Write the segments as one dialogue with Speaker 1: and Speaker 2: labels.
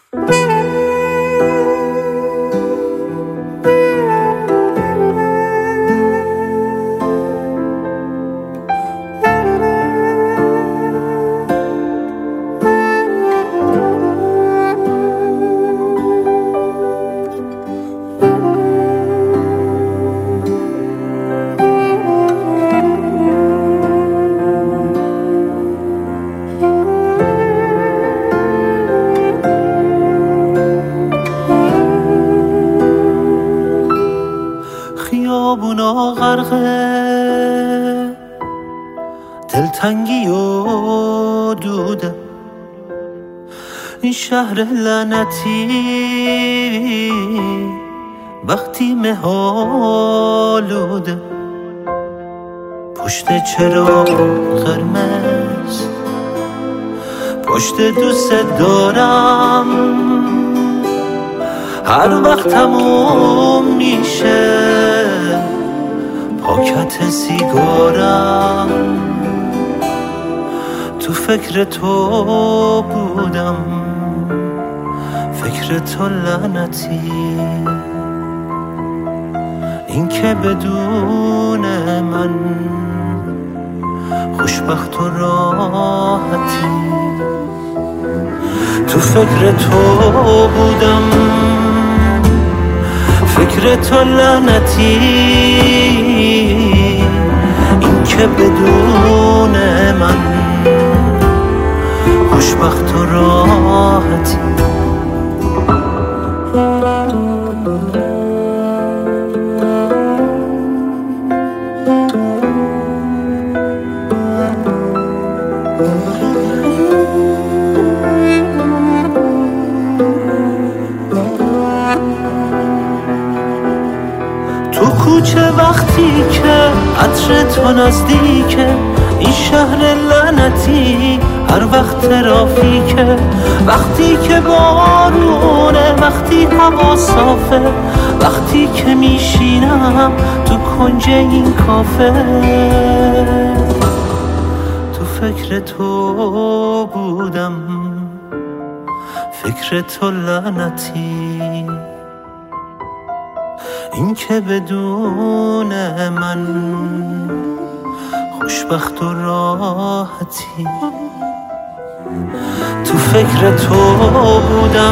Speaker 1: خیابونا غرقه دلتنگی و دوده، این شهر لعنتی وقتی مهالوده، پشت چراغ قرمز پشت دوست دارم، هر وقت تموم میشه پاکت سیگارم، تو فکر تو بودم، فکر تو لعنتی، این که بدون من خوشبخت و راحتی، تو فکر تو بودم، فکر تو لعنتی، این که بدون من خوشبخت و راحتی. تو کوچه وقتی که عطر تو نزدیکه، این شهر لعنتی هر وقت ترافیکه، وقتی که بارونه، وقتی هوا صافه، وقتی که میشینم تو کنج این کافه، تو فکر تو بودم، فکر تو لعنتی، این که بدون من خوشبخت و راحتی، تو فکر تو بودم،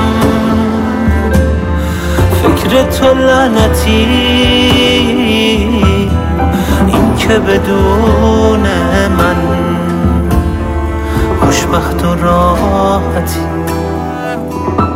Speaker 1: فکر تو لعنتی، این که بدون من خوشبخت و راحتی.